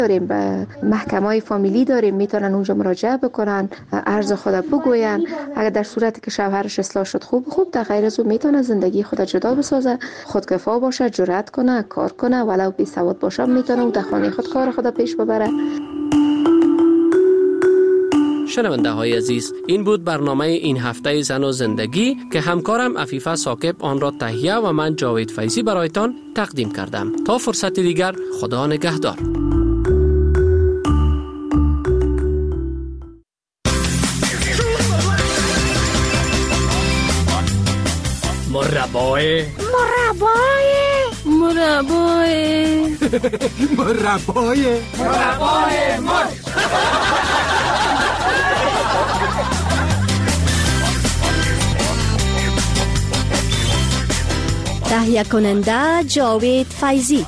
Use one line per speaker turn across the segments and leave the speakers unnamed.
داریم، به محکمه فامیلی داریم، میتونن اونجا مراجعه بکنن، عرض خود بگوین. اگر در صورتی که شوهرش اصلاح شد خوب، در غیر از اون میتونه زندگی خود جدا بسازه، خودکفا باشه، جرأت کنه، کار کنه، ولو بی سواد باشه میتونه در خانه خود کار خود پیش ببره.
شنونده های عزیز، این بود برنامه این هفته زن و زندگی که همکارم عفیفه ثاقب آن را تهیه و من جاوید فیضی برایتان تقدیم کردم. تا فرصت دیگر، خدا نگهدار.
مربای
تهیه کننده جاوید فیضی.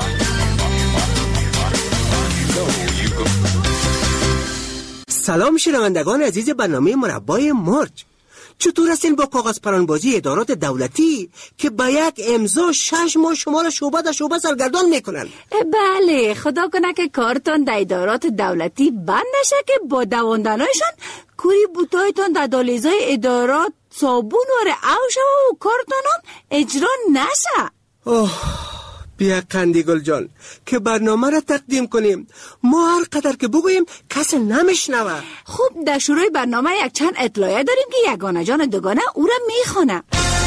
سلام شنوندگان عزیز برنامه مربای مرج. چطور هستین با کاغذ پرانبازی ادارات دولتی که با یک امضا 6 ماه شما را شعبه در شعبه سرگردان میکنن؟
بله، خدا کنه که کارتان در ادارات دولتی بند نشه که با دواندنایشان کوری بوتایتان در دالیزای ادارات صابون وره اوشه و کارتان هم اجرا نشه.
بیا قندی گل جان که برنامه را تقدیم کنیم. ما هر قدر که بگوییم کسی نمیشنوه.
خوب، در شروع برنامه یک چند اطلاعیه داریم که یگانه جان دوگانه او را میخونه.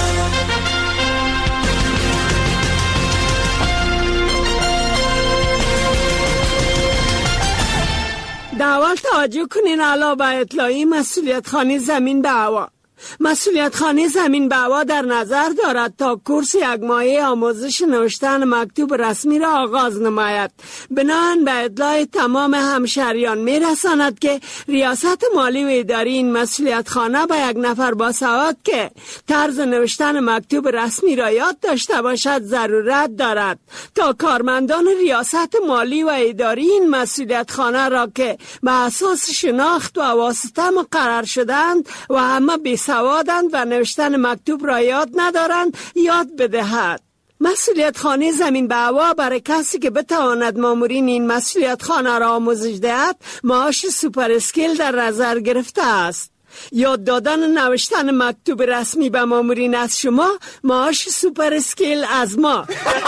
اول توجه کنین علاوه بر اطلاعی مسئولیت خانه زمین به هوا. مسئولیت خانه زمین به هوا در نظر دارد تا کورس یک ماهه آموزش نوشتن مکتوب رسمی را آغاز نماید. بناهن به اطلاع تمام همشهریان میرساند که ریاست مالی و اداری این مسئولیت خانه به یک نفر با سواد که طرز نوشتن مکتوب رسمی را یاد داشته باشد ضرورت دارد تا کارمندان ریاست مالی و اداری این مسئولیت خانه را که به اساس شناخت و واسطه مقرر شدند و همه سوادند و نوشتن مکتوب را یاد ندارند یاد بدهد. مسئولیت خانه زمین به هوا برای کسی که بتواند مامورین این مسئولیت خانه را آموزش دهد معاش سوپر اسکیل در نظر گرفته است. یاد دادن نوشتن مکتوب رسمی به مامورین از شما معاش سوپر اسکیل از ما.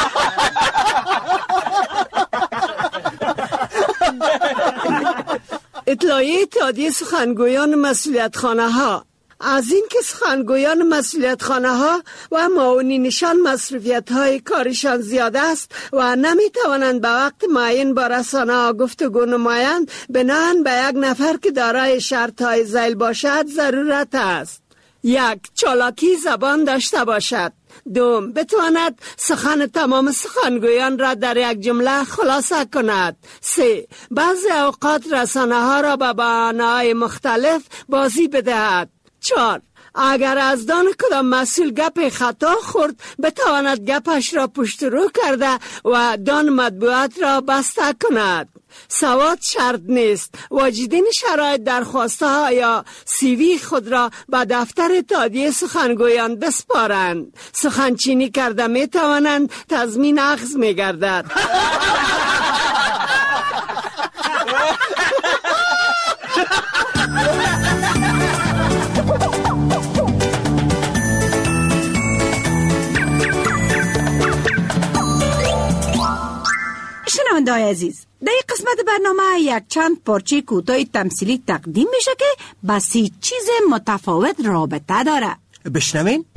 اطلاعیه اتحادیه سخنگویان مسئولیت خانه ها. از این که سخنگویان مسئولیت خانه ها و معاونینشان مصروفیت های کارشان زیاد است و نمی توانند به وقت معین با رسانه ها گفتگو نمایند، بناهن به یک نفر که دارای شرط های ذیل باشد ضرورت است: 1. چالاکی زبان داشته باشد. 2. بتواند سخن تمام سخنگویان را در یک جمله خلاصه کند. 3. بعضی اوقات رسانه ها را به بهانه‌های مختلف بازی بدهد. 4. اگر از دان کدام مسئول گپ خطا خورد بتواند گپش را پشت رو کرده و دان مطبوعات را بسته کند. سواد شرط نیست. واجدین شرایط درخواسته ها یا CV خود را به دفتر اتحادیه سخنگویان بسپارند. سخنچینی کرده می توانند تضمین اخذ می گردد.
شنونده‌های عزیز، در این قسمت برنامه یک چند پارچه کوتاه تمثیلی تقدیم میشه که با 3 چیز متفاوت رابطه داره.
بشنوین؟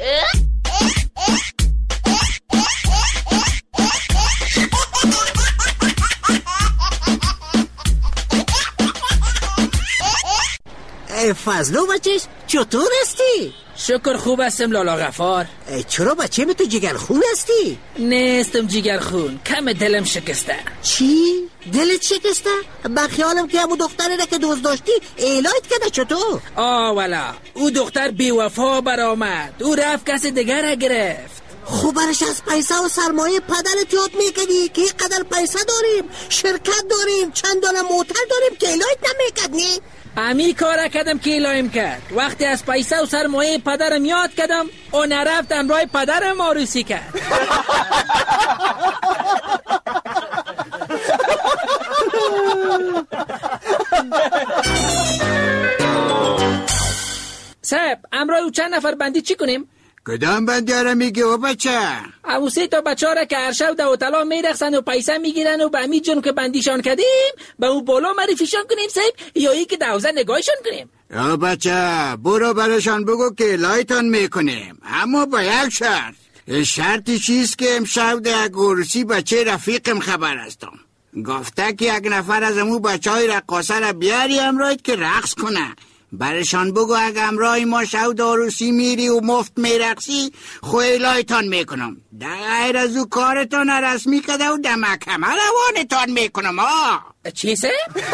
فضلو بچهش چطور هستی؟
شکر خوب هستم لالا غفار.
چرا بچه تو جگرخون هستی؟
نیستم جگرخون، کم دلم شکسته.
چی؟ دلت شکسته؟ با خیالم که همون دختره را که دوست داشتی ایلایت کرده چطور؟
والا او دختر بیوفا برآمد، او رفت کسی دیگر را گرفت.
خب برش از پیسه و سرمایه پدرت یاد میکنی که اینقدر پیسه داریم، شرکت داریم، چندان موتر داریم که ایلایت نمیکنی؟
امی کار کردم که ایلایم کرد. وقتی از پیسه و سرمایه پدرم یاد کردم او نرفت امرای پدرم آروسی کرد. صاحب امرای چند نفر بندی چی کنیم؟
کدام بندی ها را میگی و بچه؟
او 3 تا بچه ها را که هر شب در هتل‌ها میرقصن و پیسه میگیرن و به همین جون که بندیشان کردیم به اون بالا معرفیشان کنیم صاحب، یا ای که دوزه نگاهشان کنیم؟
یا بچه برو برشان بگو که لایتان میکنیم، اما با یک شرط. شرطی چیست که امشب در یک عروسی بچه رفیقم خبر هستم، گفته که یک نفر از امو بچه های رقاصه را بیاری امرایت که رقص کنه. برشان بگو اگه امرای ما شب در عروسی میری و مفت میرقصی خویلایتان میکنم، در غیر از او کارتان رسمی کده و در محکمه روانتان میکنم.
چی سه؟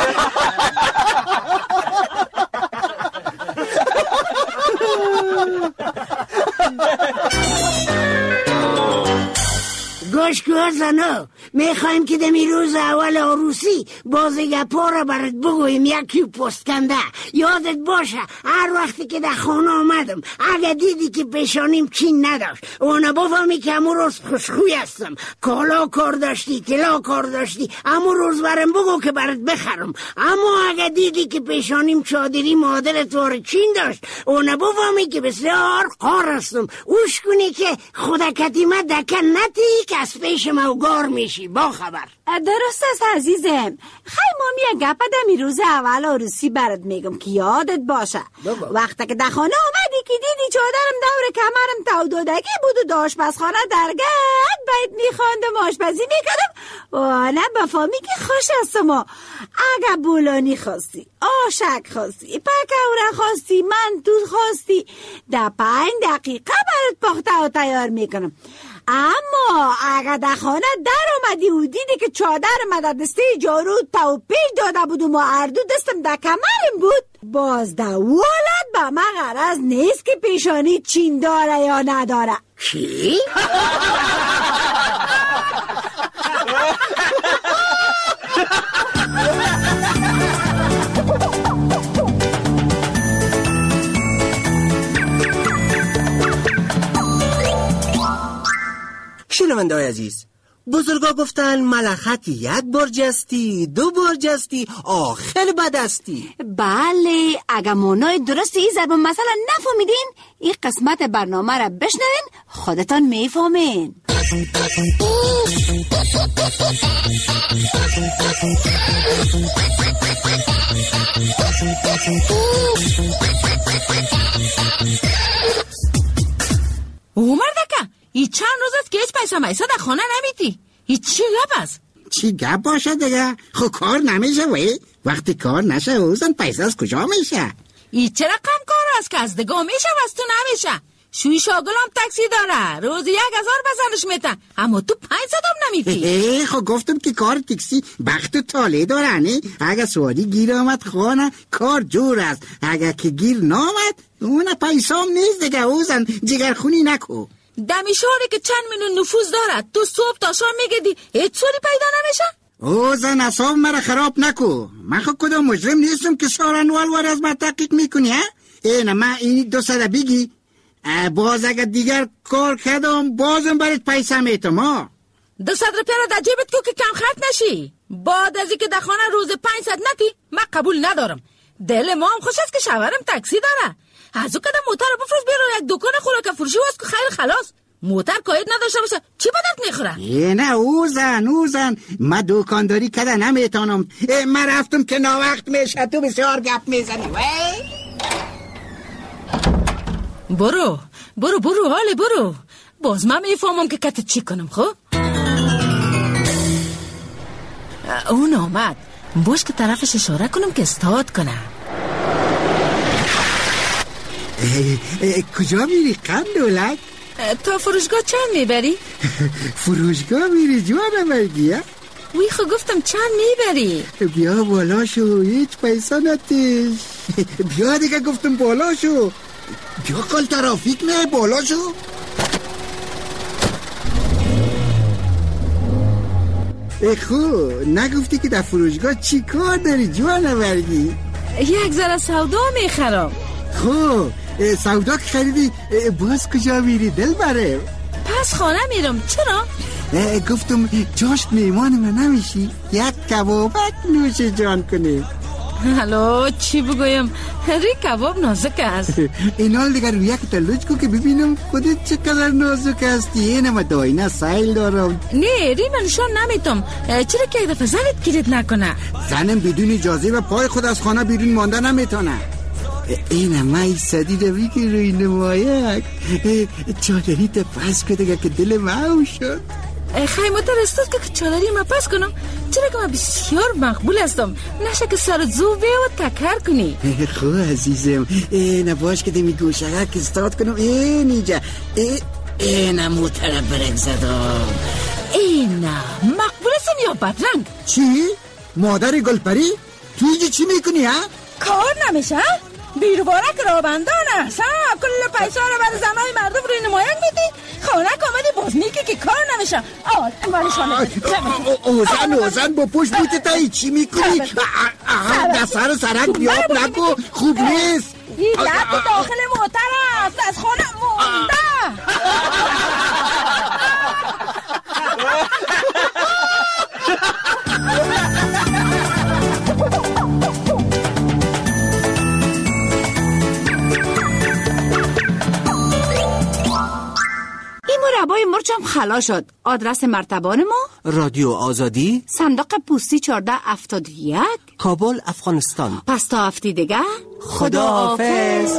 گوش کن زنو، میخوایم که دمی روز اول عروسی بازیگپا را برات بگویم یکی پست کنده. یادت باشه هر وقتی که در خانه آمدم اگه دیدی که پیشانیم چین نداشت اونو بفهمی که امو روز خوشخوی هستم، کالا کار داشتی طلا کار داشتی امو روز برم بگو که برات بخرم. اما اگه دیدی که پیشانیم چادری مادرت وار چین داشت اونو بفهمی که بسیار قار هستم، اوش کنی که خدا کتیمه دکن نتی که از پیش موگار میشی. با خبر
درست است عزیزم. خیلی مامی گپ دمی روز اول عروسی برات میگم که یادت باشه وقتی که در خانه آمدی که دیدی چادرم دور کمرم تودودگی بود و آشپزخانه درگت باید میخواندم آشپزی میکردم و نه بفهمی که خوش هستم. اگه بولانی خواستی، آشک خواستی، پکوره خواستی، منتو خواستی، در 5 دقیقه برات پخته و تیار میکنم. اما اگه در خانه در آمدی و دیدی که چادر مدد دسته جارو تا پیش داده بود و ما اردو دستم در کمرم بود، باز در ولد به من غرض نیست که پیشانی چین داره یا نداره.
چی؟
شنونده های عزیز، بزرگا گفتن ملخک 1 بار جستی 2 بار جستی آخر بدستی.
بله، اگه مانای درست این ضرب مثلا نفهمیدین این قسمت برنامه را بشنوین خودتان میفهمین.
مردکه ای چند روز است که هیچ پیسه میسا در خانه نمیدی، ای چی گپ است؟
چی گپ باشه دیگه؟ خب کار نمیشه وی، وقتی کار نشه اوزن پیسه از کجا میشه؟
ای چه رقم کار است که از دگاه میشه و از تو نمیشه؟ شوی شاگلام تاکسی داره روز 1000 بزنش میتن اما تو 500 هم نمیدی.
خب گفتم که کار تاکسی بخت و تاله داره نه؟ اگه سواری گیر آمد خانه کار جور است، اگه که گیر نامد اون پیسه هم نیست دیگه اوزن جگرخونی نکو.
دمی شهری که چند میلیون نفوذ دارد تو صبح تا شام میگدی هیچ سوری پیدا نمیشه؟
اوزن اصاب مرا خراب نکو، من خود کدام مجرم نیستم که سارنوال وار از من تحقیق میکنی ها؟ اینه من این 200 بگی باز اگر دیگر کار کردم بازم برات پیسه میتم ها.
200 روپیه را در جیبت کو که کم خرج نشی. بعد از اینکه در خانه روز 500 نتی من قبول ندارم. دل ما هم خوش است که شوهرم تاکسی داره. از او کدام موتر رو بفروش بیرون یک دکان خوراک فروشی واسه که خیلی خلاص. موتر کاید نداشته باشه چی بدت میخوره؟
نه اوزن من دکانداری کده نمیتونم. من رفتم که ناوقت میشه تو بسیار گپ میزنی.
برو حالی برو. باز من میفهمم که کتت چی کنم. خب اون آمد باش که طرفش اشاره کنم که استاد کنه.
کجا میری قندولک؟
تا فروشگاه چند میبری؟
فروشگاه میری جوانم بگی؟
وی خب گفتم چند میبری؟
بیا بالا شو هیچ پیسه نتیش. بیا دیگه گفتم بالا شو. بیا کل ترافیک نه بالا شو. خو نگفتی که در فروشگاه چی کار داری جوانم بگی؟
یک ذره سودا میخرم.
خو سودا که خریدی باز کجا میری دل بره؟
پس خانه میرم. چرا؟
گفتم جاشت میمان من نمیشی؟ یک کبابک نوش جان کنیم.
هلو چی بگویم؟ ری کباب نازک است.
این حال دیگر روی یک تلوج کو که ببینم خودت چقدر نازک هستی. اینم داینه سایل دارم.
نه ری من شان نمیتم. چرا که یک دفعه زنت گیرت نکنه؟
زنم بدون اجازه و پای خود از خانه بیرون مانده نمیتونه. اینم مای صدی روی که روی نمایک چادری تا پس کده که دل ماو شد.
خیمه استاد که چادری ما پس کنم، چرا که من بسیار مقبول هستم، نشه که سر زو به و تکر کنی.
خواه عزیزم، نباش که دمی گوشه که استاد کنم. اینجا اینم طرف برک زدم.
مقبول هستم یا بدرنگ؟
چی؟ مادر گلپری؟ تو اینجا چی میکنی ها؟
کار نمیشه؟ بیروبارک رابندان است. کل پیسا رو برای زنهای مردم روی نمایان میدی؟ خانه کامدی بازنیکی که کار نمیشه.
اوزن با پشت بوتی تایی چی میکنی؟ دستر سرک بیاب نکو، خوب نیست.
این لب داخل موتر است، از خانه مونده.
مربای مرچم خلا شد. آدرس مرتبان ما
رادیو آزادی،
صندوق پستی 1471،
کابل، افغانستان.
پس تا هفته دیگه
خداحافظ.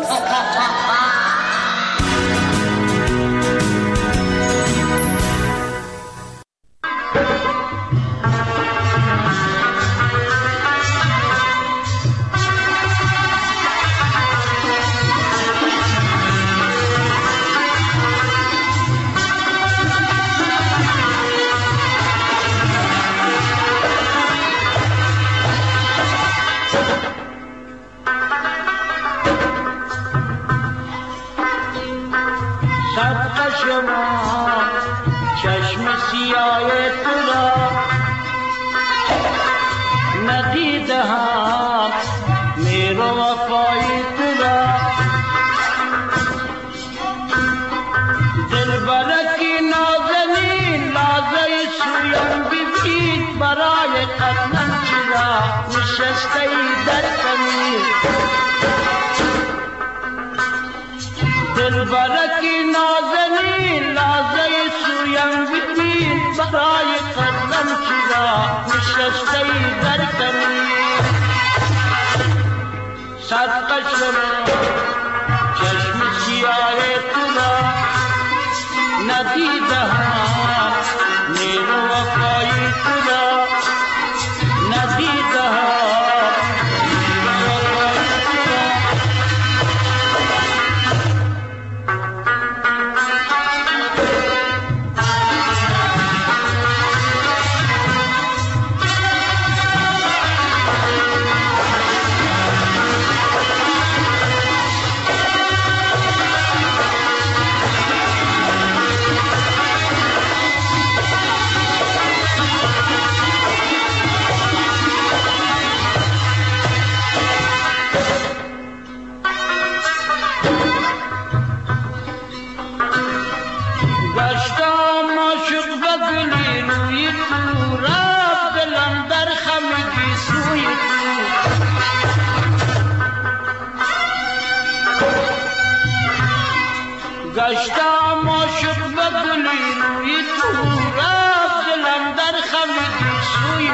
برکی نازنی لازه سویم بیدی برای قدم چیزا نشسته در کمی صدقه شما چشم سیاه تلا ندیده ها نیر و وفای تلا ندیده ها گشتم عاشق و گلی روی تو رفت دلم در خمیدی سوی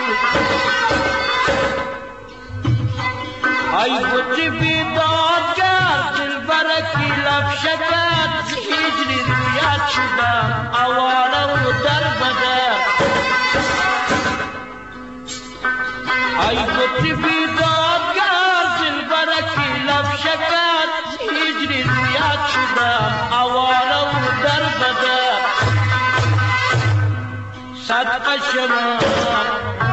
تو ای بطی بیداد کرد دل برکی لب شکر هجری رویت شدم اواره و در بدر ای بطی بیداد کرد دل برکی لب شکر هجری رویت شدم اواره و در بدر صدقه شما